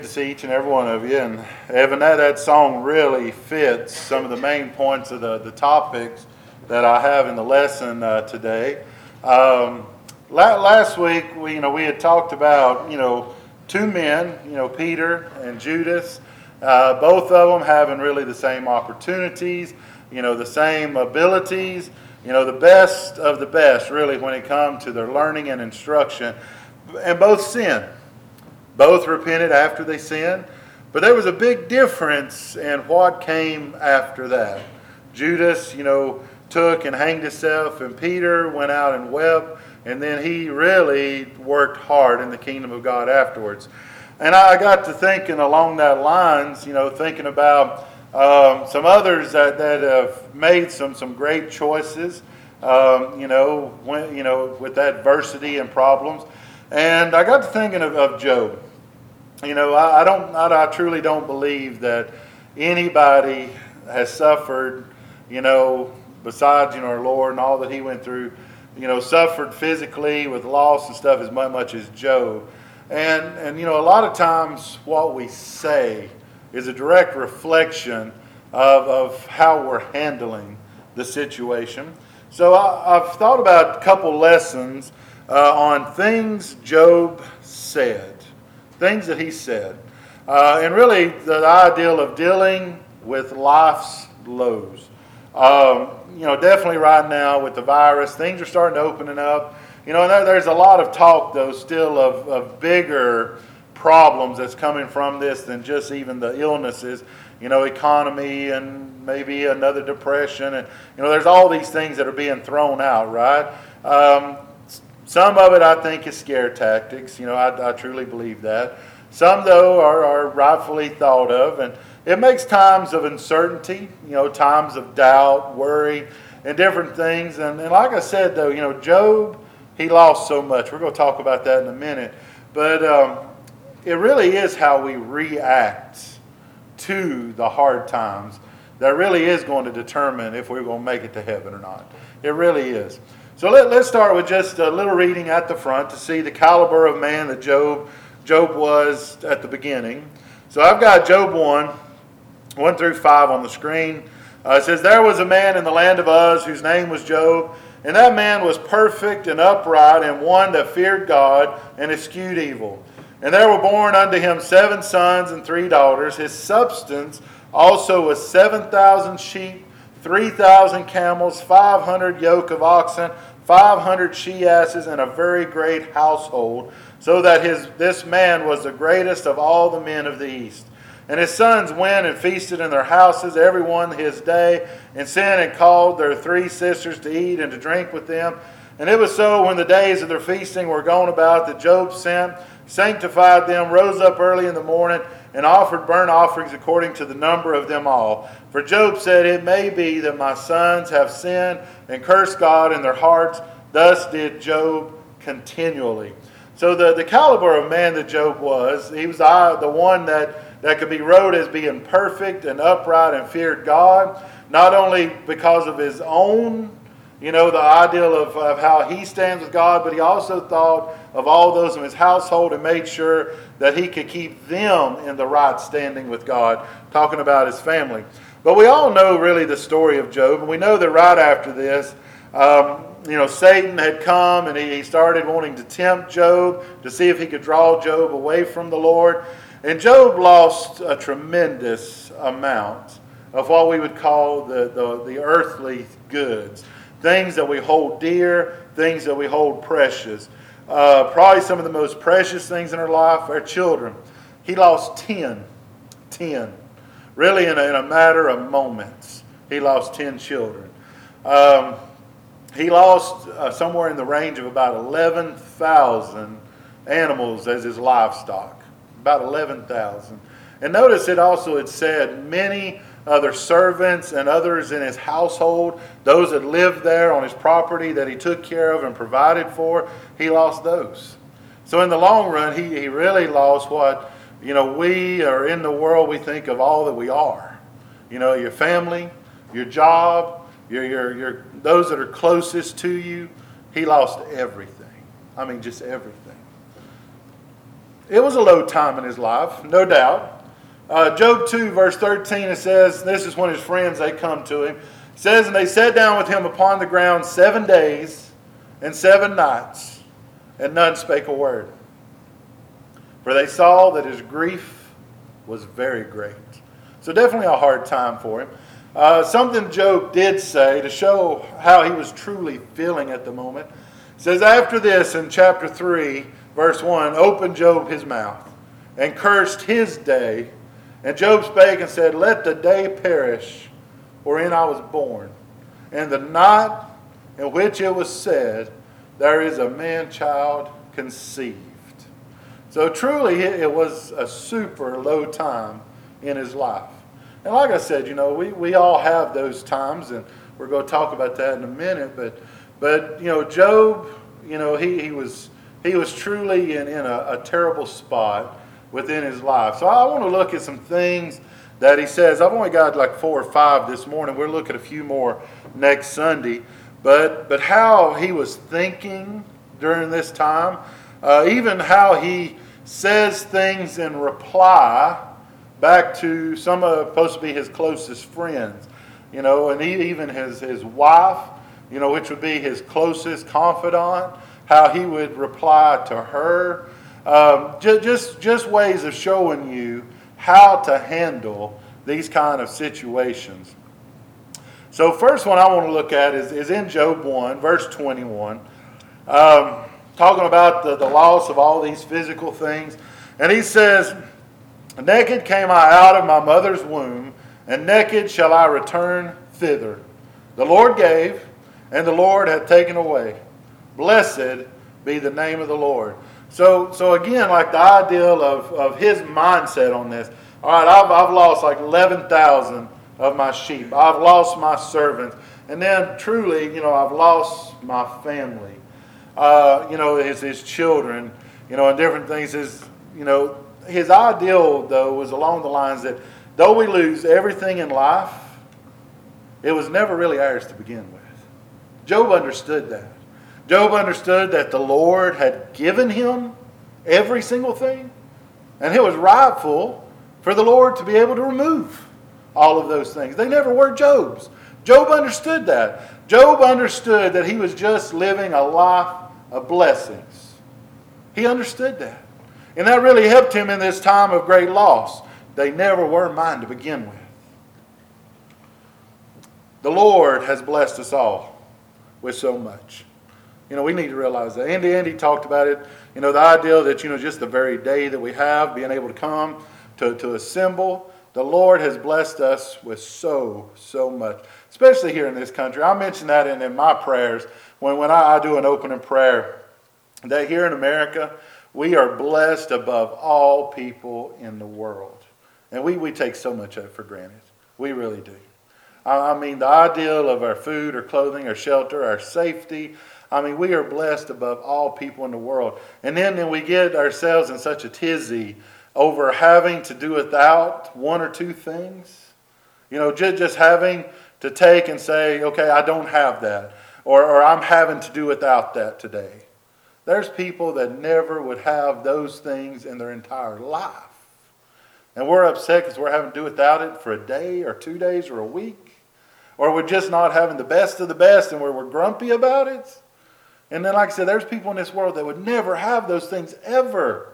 To see each and every one of you. And Evan, that song really fits some of the main points of the topics that I have in the lesson today. Last week, we had talked about, two men, Peter and Judas, both of them having really the same opportunities, the same abilities, the best of the best, really, when it comes to their learning and instruction, and both sinned. Both repented after they sinned, but there was a big difference in what came after that. Judas, took and hanged himself, and Peter went out and wept, and then he really worked hard in the kingdom of God afterwards. And I got to thinking along that lines, thinking about some others that have made some great choices, with adversity and problems. And I got to thinking of Job. I truly don't believe that anybody has suffered, besides, our Lord and all that he went through, suffered physically with loss and stuff as much as Job. And a lot of times what we say is a direct reflection of how we're handling the situation. So I've thought about a couple lessons on things Job said, things that he said, and really the ideal of dealing with life's lows. Definitely right now with the virus, things are starting to open up. And there's a lot of talk, though, still of bigger problems that's coming from this than just even the illnesses, economy and maybe another depression. And, there's all these things that are being thrown out, right? Some of it, I think, is scare tactics. I truly believe that. Some, though, are rightfully thought of. And it makes times of uncertainty, times of doubt, worry, and different things. And like I said, though, Job, he lost so much. We're going to talk about that in a minute. But it really is how we react to the hard times that really is going to determine if we're going to make it to heaven or not. It really is. So let's start with just a little reading at the front to see the caliber of man that Job was at the beginning. So I've got Job 1 through 5 on the screen. It says, "There was a man in the land of Uz whose name was Job, and that man was perfect and upright, and one that feared God and eschewed evil. And there were born unto him 7 sons and 3 daughters. His substance also was 7,000 sheep, 3,000 camels, 500 yoke of oxen, 500 she-asses, and a very great household, so that this man was the greatest of all the men of the east. And his sons went and feasted in their houses, every one his day, and sent and called their 3 sisters to eat and to drink with them. And it was so, when the days of their feasting were gone about, that Job sanctified them, rose up early in the morning, and offered burnt offerings according to the number of them all. For Job said, It may be that my sons have sinned and cursed God in their hearts. Thus did Job continually." So the caliber of man that Job was, he was the one that could be wrote as being perfect and upright and feared God, not only because of his own, the ideal of how he stands with God, but he also thought of all those in his household and made sure that he could keep them in the right standing with God, talking about his family. But we all know really the story of Job, and we know that right after this, Satan had come and he started wanting to tempt Job to see if he could draw Job away from the Lord. And Job lost a tremendous amount of what we would call the earthly goods. Things that we hold dear, things that we hold precious. Probably some of the most precious things in our life are children. He lost 10. Really in a matter of moments, he lost 10 children. He lost somewhere in the range of about 11,000 animals as his livestock. About 11,000. And notice it also had said many other servants and others in his household, those that lived there on his property that he took care of and provided for, he lost those. So in the long run, he really lost what, we are in the world, we think of all that we are. Your family, your job, your those that are closest to you. He lost everything. I mean, just everything. it was a low time in his life, no doubt. Job 2, verse 13, it says, this is when his friends, they come to him. It says, and they sat down with him upon the ground 7 days and 7 nights, and none spake a word. For they saw that his grief was very great. So definitely a hard time for him. Something Job did say to show how he was truly feeling at the moment. It says, after this in chapter 3, verse 1, opened Job his mouth and cursed his day. And Job spake and said, let the day perish wherein I was born, and the night in which it was said, there is a man-child conceived. So truly it was a super low time in his life. And like I said, we all have those times, and we're going to talk about that in a minute. But Job, he was truly in a terrible spot within his life. So I want to look at some things that he says. I've only got like 4 or 5 this morning. We'll look at a few more next Sunday. But how he was thinking during this time, even how he says things in reply back to some of supposed to be his closest friends, and even his wife, which would be his closest confidant, how he would reply to her. Just ways of showing you how to handle these kind of situations. So first one I want to look at is in Job 1, verse 21, talking about the loss of all these physical things. And he says, naked came I out of my mother's womb, and naked shall I return thither. The Lord gave, and the Lord hath taken away. Blessed be the name of the Lord. So again, like the ideal of his mindset on this. All right, I've lost like 11,000 of my sheep. I've lost my servants. And then truly, I've lost my family. His children, and different things. His ideal, though, was along the lines that though we lose everything in life, it was never really ours to begin with. Job understood that. Job understood that the Lord had given him every single thing, and it was rightful for the Lord to be able to remove all of those things. They never were Job's. Job understood that. Job understood that he was just living a life of blessings. He understood that. And that really helped him in this time of great loss. They never were mine to begin with. The Lord has blessed us all with so much. We need to realize that. Andy talked about it. The idea that, just the very day that we have, being able to come to assemble, the Lord has blessed us with so much, especially here in this country. I mentioned that in my prayers when I do an opening prayer, that here in America, we are blessed above all people in the world. And we take so much of it for granted. We really do. I mean, the ideal of our food, our clothing, our shelter, our safety. We are blessed above all people in the world. And then we get ourselves in such a tizzy over having to do without 1 or 2 things. Just having to take and say, okay, I don't have that. Or I'm having to do without that today. There's people that never would have those things in their entire life. And we're upset because we're having to do without it for a day or 2 days or a week. Or we're just not having the best of the best and we're grumpy about it. And then, like I said, there's people in this world that would never have those things ever.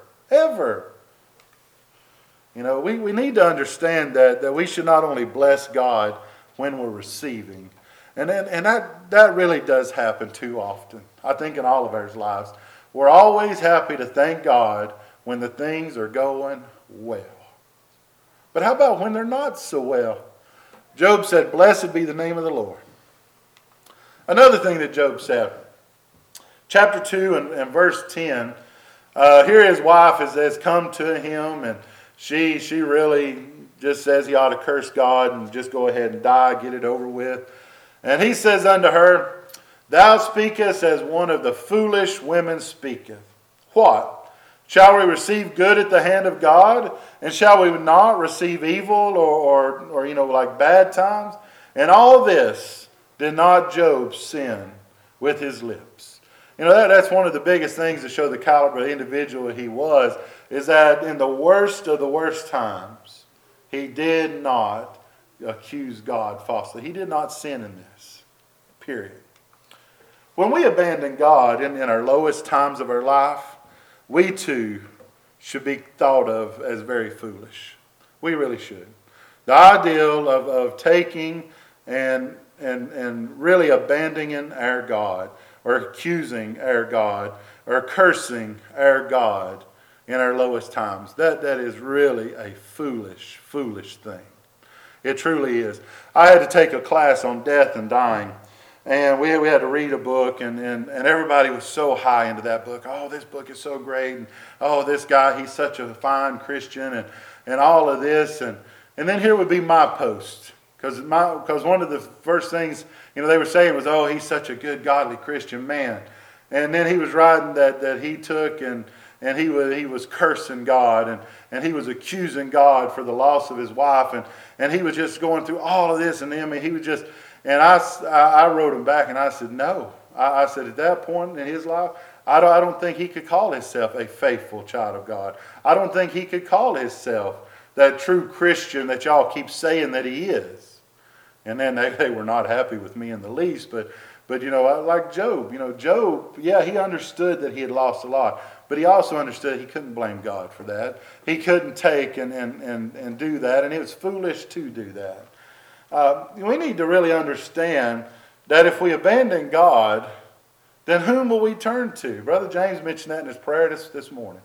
We need to understand that we should not only bless God when we're receiving. And that really does happen too often. I think in all of our lives. We're always happy to thank God when the things are going well. But how about when they're not so well? Job said, blessed be the name of the Lord. Another thing that Job said, chapter 2 and verse 10, here his wife has come to him, and she really just says he ought to curse God and just go ahead and die, get it over with. And he says unto her, thou speakest as one of the foolish women speaketh. What? Shall we receive good at the hand of God? And shall we not receive evil or like bad times? And all this did not Job sin with his lips. That's one of the biggest things to show the caliber of the individual he was. is that in the worst of the worst times, he did not accuse God falsely. He did not sin in this, period. When we abandon God in our lowest times of our life, we too should be thought of as very foolish. We really should. The ideal of taking and really abandoning our God, or accusing our God, or cursing our God in our lowest times, that is really a foolish, foolish thing. It truly is. I had to take a class on death and dying, and we had to read a book, and everybody was so high into that book. Oh, this book is so great, and oh, this guy, he's such a fine Christian, and all of this, and then here would be my post, because one of the first things they were saying was, oh, he's such a good, godly Christian man, and then he was writing that he took and he was cursing God, and he was accusing God for the loss of his wife, and he was just going through all of this, and he was just. And I wrote him back and I said, no. I said, at that point in his life, I don't think he could call himself a faithful child of God. I don't think he could call himself that true Christian that y'all keep saying that he is. And then they were not happy with me in the least. But like Job. Job, yeah, he understood that he had lost a lot. But he also understood he couldn't blame God for that. He couldn't take and do that. And it was foolish to do that. We need to really understand that if we abandon God, then whom will we turn to? Brother James mentioned that in his prayer this morning.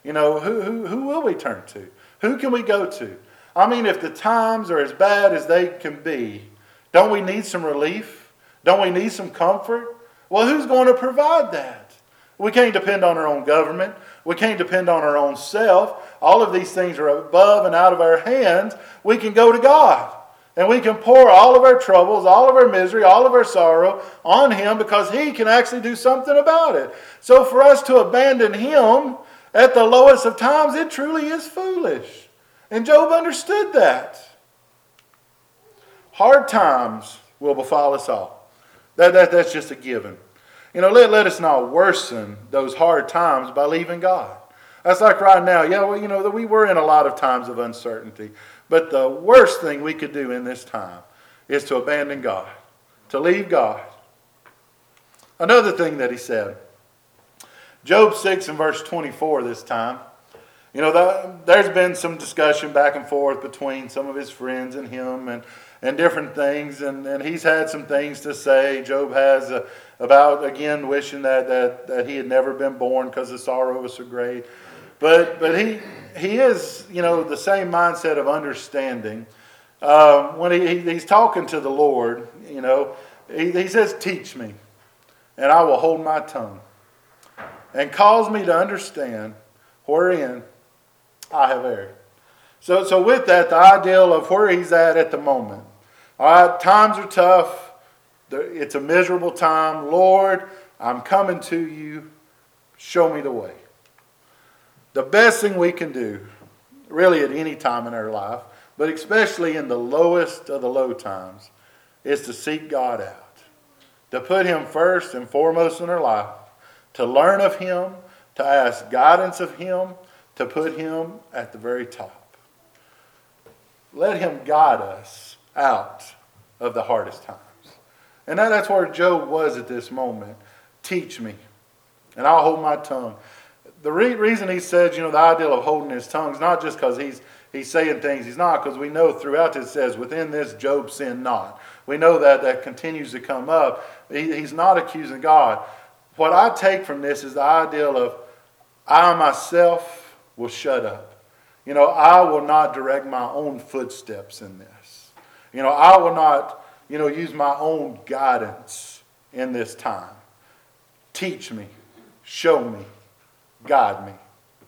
Who will we turn to? Who can we go to? I mean, if the times are as bad as they can be, don't we need some relief? Don't we need some comfort? Well, who's going to provide that? We can't depend on our own government. We can't depend on our own self. All of these things are above and out of our hands. We can go to God. And we can pour all of our troubles, all of our misery, all of our sorrow on Him, because He can actually do something about it. So for us to abandon Him at the lowest of times, it truly is foolish. And Job understood that. Hard times will befall us all. That's just a given. Let us not worsen those hard times by leaving God. That's like right now. Yeah, well, we were in a lot of times of uncertainty. But the worst thing we could do in this time is to abandon God, to leave God. Another thing that he said, Job 6 and verse 24 this time. There's been some discussion back and forth between some of his friends and him and different things. And he's had some things to say. Job has about, again, wishing that he had never been born because the sorrow was so great. But he is, the same mindset of understanding. When he's talking to the Lord, he says, teach me, and I will hold my tongue, and cause me to understand wherein I have erred. So with that, the ideal of where he's at the moment. All right, times are tough. It's a miserable time. Lord, I'm coming to you. Show me the way. The best thing we can do, really at any time in our life, but especially in the lowest of the low times, is to seek God out. To put Him first and foremost in our life. To learn of Him. To ask guidance of Him. To put Him at the very top. Let Him guide us out of the hardest times. And that's where Job was at this moment. Teach me, and I'll hold my tongue. The reason he says, the ideal of holding his tongue is not just because he's saying things he's not, because we know throughout it says, within this Job sinned not. We know that continues to come up. He's not accusing God. What I take from this is the ideal of, I myself will shut up. I will not direct my own footsteps in this. I will not, use my own guidance in this time. Teach me, show me, guide me.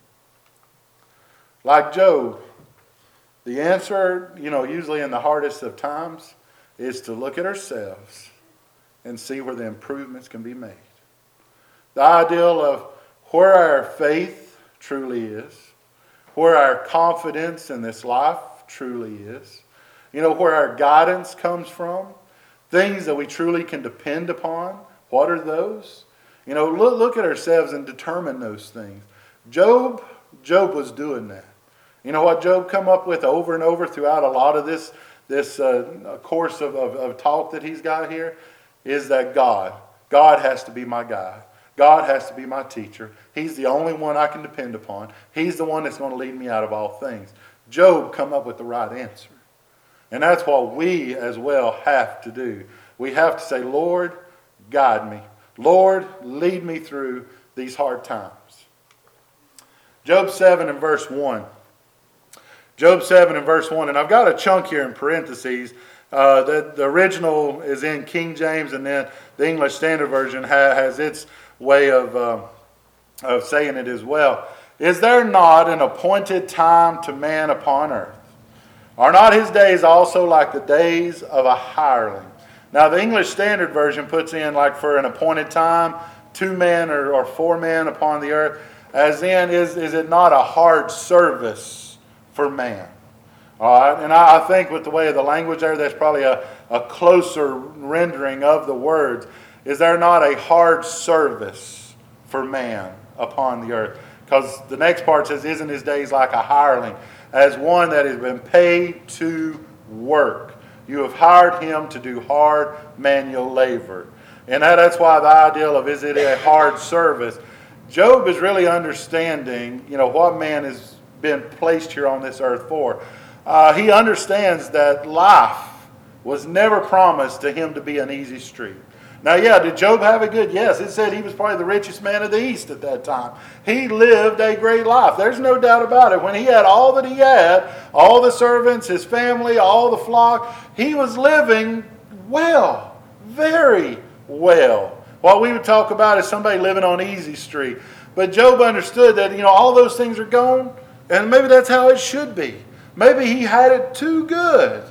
Like Job, the answer, usually in the hardest of times, is to look at ourselves and see where the improvements can be made. The ideal of where our faith truly is, where our confidence in this life truly is, where our guidance comes from, things that we truly can depend upon. What are those? Look at ourselves and determine those things. Job Job was doing that. You know what Job come up with over and over throughout a lot of this course of talk that he's got here? Is that God has to be my guide. God has to be my teacher. He's the only one I can depend upon. He's the one that's going to lead me out of all things. Job come up with the right answer. And that's what we as well have to do. We have to say, Lord, guide me. Lord, lead me through these hard times. Job 7 and verse 1. Job 7 and verse 1. And I've got a chunk here in parentheses. The original is in King James, and then the English Standard Version has its way of saying it as well. Is there not an appointed time to man upon earth? Are not his days also like the days of a hireling? Now the English Standard Version puts in like for an appointed time, 2 men or 4 men upon the earth, as in is it not a hard service for man? All right, and I think with the way of the language there, that's probably a closer rendering of the words. Is there not a hard service for man upon the earth? Because the next part says, isn't his days like a hireling, as one that has been paid to work? You have hired him to do hard manual labor. And that's why the ideal of is it a hard service? Job is really understanding, what man has been placed here on this earth for. He understands that life was never promised to him to be an easy street. Now, did Job have it good? Yes, it said he was probably the richest man of the East at that time. He lived a great life. There's no doubt about it. When he had all that he had, all the servants, his family, all the flock, he was living well, very well. What we would talk about is somebody living on easy street. But Job understood that, all those things are gone, and maybe that's how it should be. Maybe he had it too good.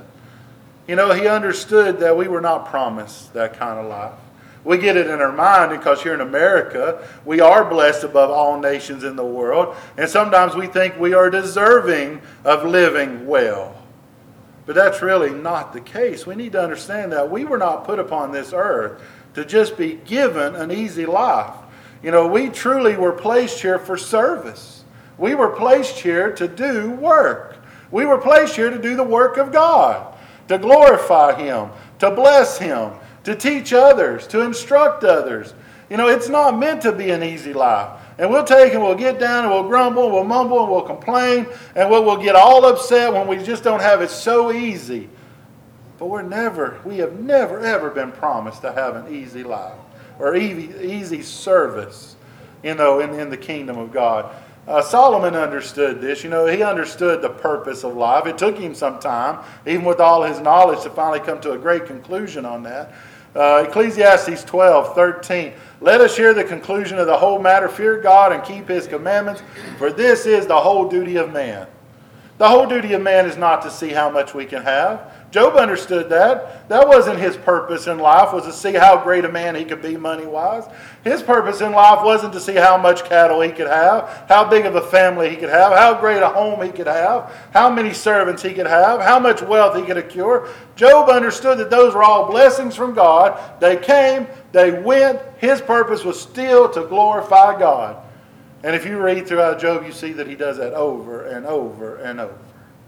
He understood that we were not promised that kind of life. We get it in our mind because here in America, we are blessed above all nations in the world. And sometimes we think we are deserving of living well. But that's really not the case. We need to understand that we were not put upon this earth to just be given an easy life. We truly were placed here for service. We were placed here to do work. We were placed here to do the work of God, to glorify Him, to bless Him, to teach others, to instruct others. It's not meant to be an easy life. And we'll take and we'll get down and we'll grumble and we'll mumble and we'll complain and we'll get all upset when we just don't have it so easy. But we have never ever been promised to have an easy life or easy service, in the kingdom of God. Solomon understood this. He understood the purpose of life. It took him some time, even with all his knowledge, to finally come to a great conclusion on that. Ecclesiastes 12:13. Let us hear the conclusion of the whole matter. Fear God and keep His commandments, for this is the whole duty of man. The whole duty of man is not to see how much we can have. Job understood that. That wasn't his purpose in life, was to see how great a man he could be money-wise. His purpose in life wasn't to see how much cattle he could have, how big of a family he could have, how great a home he could have, how many servants he could have, how much wealth he could accrue. Job understood that those were all blessings from God. They came, they went. His purpose was still to glorify God. And if you read throughout Job, you see that he does that over and over and over.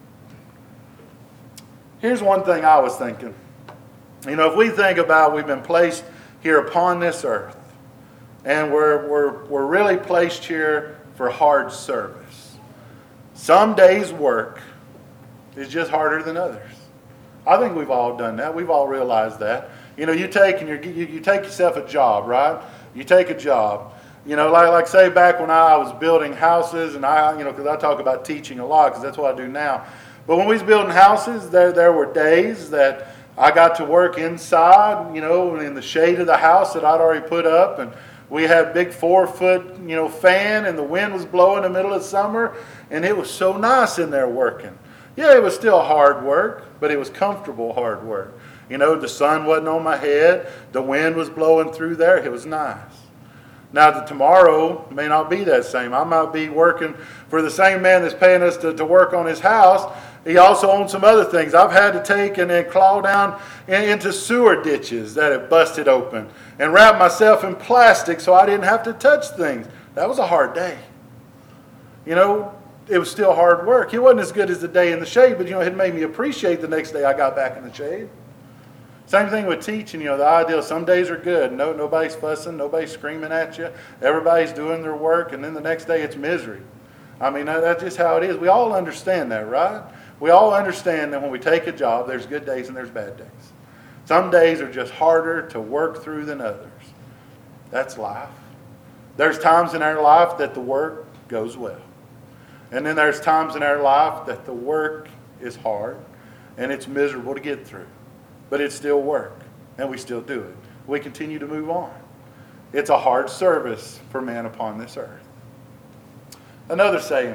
Here's one thing I was thinking. If we think about we've been placed here upon this earth, and we're really placed here for hard service. Some days' work is just harder than others. I think we've all done that. We've all realized that. You take yourself a job, right? You take a job. Like say back when I was building houses, and because I talk about teaching a lot, because that's what I do now. But when we was building houses, there were days that I got to work inside, in the shade of the house that I'd already put up, and we had a big 4-foot, fan, and the wind was blowing in the middle of summer, and it was so nice in there working. Yeah, it was still hard work, but it was comfortable hard work. The sun wasn't on my head, the wind was blowing through there, it was nice. Now, tomorrow may not be that same. I might be working for the same man that's paying us to work on his house. He also owns some other things. I've had to take and then claw down into sewer ditches that have busted open and wrap myself in plastic so I didn't have to touch things. That was a hard day. it was still hard work. It wasn't as good as the day in the shade, but, it made me appreciate the next day I got back in the shade. Same thing with teaching, the idea some days are good. Nobody's fussing, nobody's screaming at you. Everybody's doing their work, and then the next day it's misery. I mean, that's just how it is. We all understand that, right? We all understand that when we take a job, there's good days and there's bad days. Some days are just harder to work through than others. That's life. There's times in our life that the work goes well. And then there's times in our life that the work is hard and it's miserable to get through. But it's still work, and we still do it. We continue to move on. It's a hard service for man upon this earth. Another saying,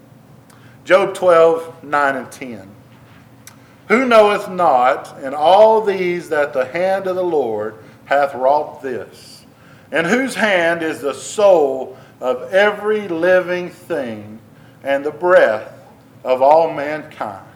Job 12, 9 and 10. Who knoweth not in all these that the hand of the Lord hath wrought this? And whose hand is the soul of every living thing and the breath of all mankind?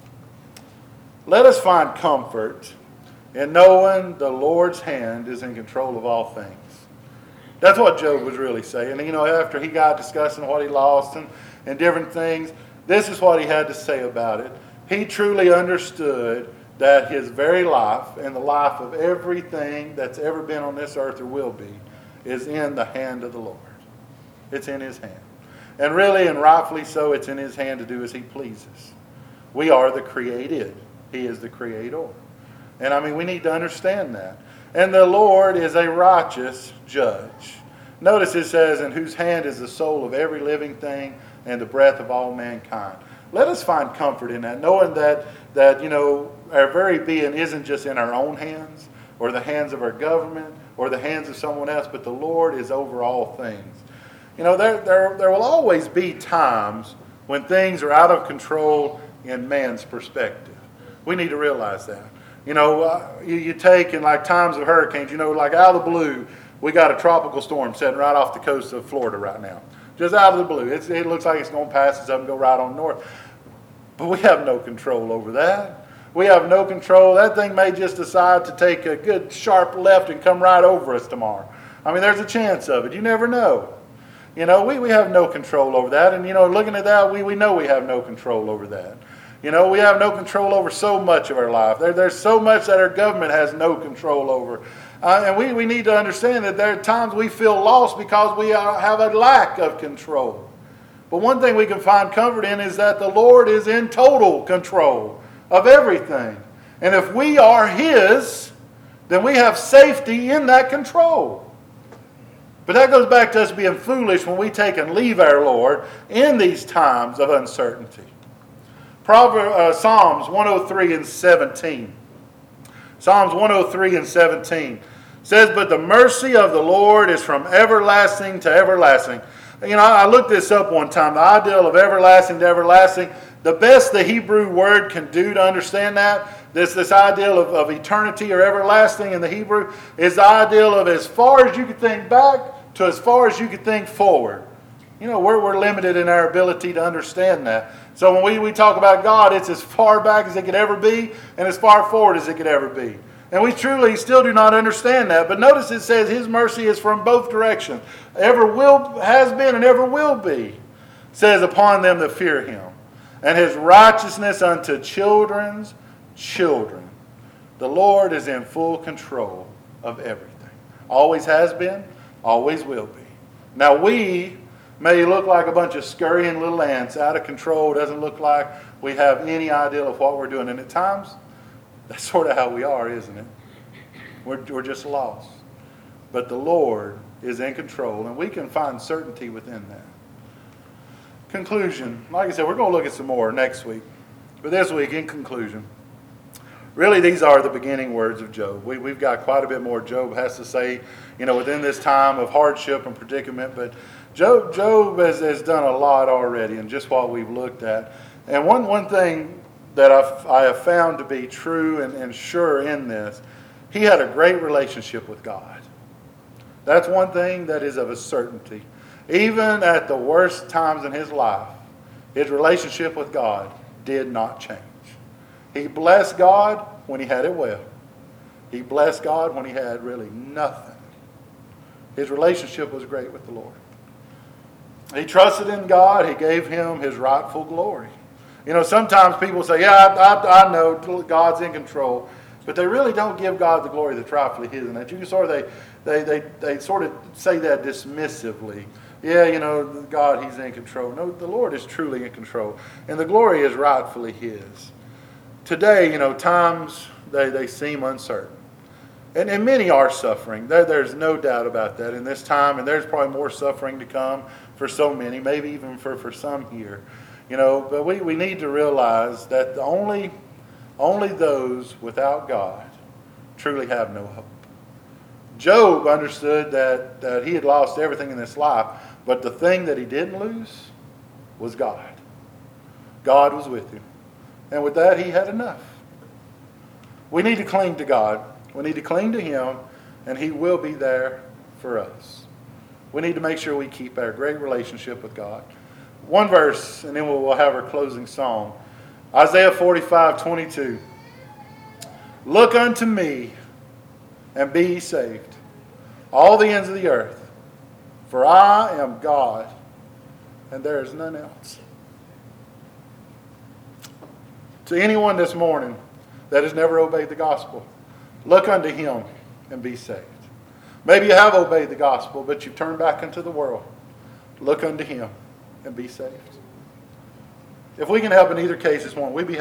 Let us find comfort in knowing the Lord's hand is in control of all things. That's what Job was really saying. After he got discussing what he lost and different things, this is what he had to say about it. He truly understood that his very life and the life of everything that's ever been on this earth or will be is in the hand of the Lord. It's in his hand. And really and rightfully so, it's in his hand to do as he pleases. We are the created. He is the creator. And we need to understand that. And the Lord is a righteous judge. Notice it says, in whose hand is the soul of every living thing and the breath of all mankind. Let us find comfort in that, knowing that our very being isn't just in our own hands or the hands of our government or the hands of someone else, but the Lord is over all things. There will always be times when things are out of control in man's perspective. We need to realize that. You take in like times of hurricanes, like out of the blue, we got a tropical storm setting right off the coast of Florida right now. Just out of the blue. It looks like it's going to pass us up and go right on north. But we have no control over that. We have no control. That thing may just decide to take a good sharp left and come right over us tomorrow. There's a chance of it. You never know. We have no control over that. And, looking at that, we know we have no control over that. We have no control over so much of our life. There's so much that our government has no control over. And we need to understand that there are times we feel lost because we have a lack of control. But one thing we can find comfort in is that the Lord is in total control of everything. And if we are His, then we have safety in that control. But that goes back to us being foolish when we take and leave our Lord in these times of uncertainty. Psalms 103 and 17. Psalms 103 and 17 says, but the mercy of the Lord is from everlasting to everlasting. I looked this up one time. The ideal of everlasting to everlasting, the best the Hebrew word can do to understand that, this ideal of eternity or everlasting in the Hebrew, is the ideal of as far as you could think back to as far as you could think forward. We're limited in our ability to understand that. So when we talk about God, it's as far back as it could ever be and as far forward as it could ever be. And we truly still do not understand that. But notice it says His mercy is from both directions. Has been and ever will be. It says upon them that fear Him. And His righteousness unto children's children. The Lord is in full control of everything. Always has been, always will be. Now we may look like a bunch of scurrying little ants, out of control, doesn't look like we have any idea of what we're doing. And at times, that's sort of how we are, isn't it? We're just lost. But the Lord is in control, and we can find certainty within that. Conclusion. Like I said, we're going to look at some more next week. But this week, in conclusion, really these are the beginning words of Job. We've got quite a bit more Job has to say, within this time of hardship and predicament. But Job has done a lot already in just what we've looked at. And one thing that I have found to be true and sure in this, he had a great relationship with God. That's one thing that is of a certainty. Even at the worst times in his life, his relationship with God did not change. He blessed God when he had it well. He blessed God when he had really nothing. His relationship was great with the Lord. He trusted in God. He gave him his rightful glory. You know, sometimes people say, yeah, I know God's in control. But they really don't give God the glory that's rightfully his. And that you can sort of, they sort of say that dismissively. Yeah, you know, God, he's in control. No, the Lord is truly in control. And the glory is rightfully his. Today, you know, times, they seem uncertain. And many are suffering. There's no doubt about that in this time. And there's probably more suffering to come for so many, maybe even for some here. You know, but we need to realize that only those without God truly have no hope. Job understood that he had lost everything in this life, but the thing that he didn't lose was God. God was with him. And with that, he had enough. We need to cling to God. We need to cling to him, and he will be there for us. We need to make sure we keep our great relationship with God. One verse, and then we'll have our closing song. Isaiah 45:22. Look unto me, and be ye saved, all the ends of the earth, for I am God, and there is none else. To anyone this morning that has never obeyed the gospel, look unto him and be saved. Maybe you have obeyed the gospel, but you've turned back into the world. Look unto him and be saved. If we can help in either case this morning, we'd be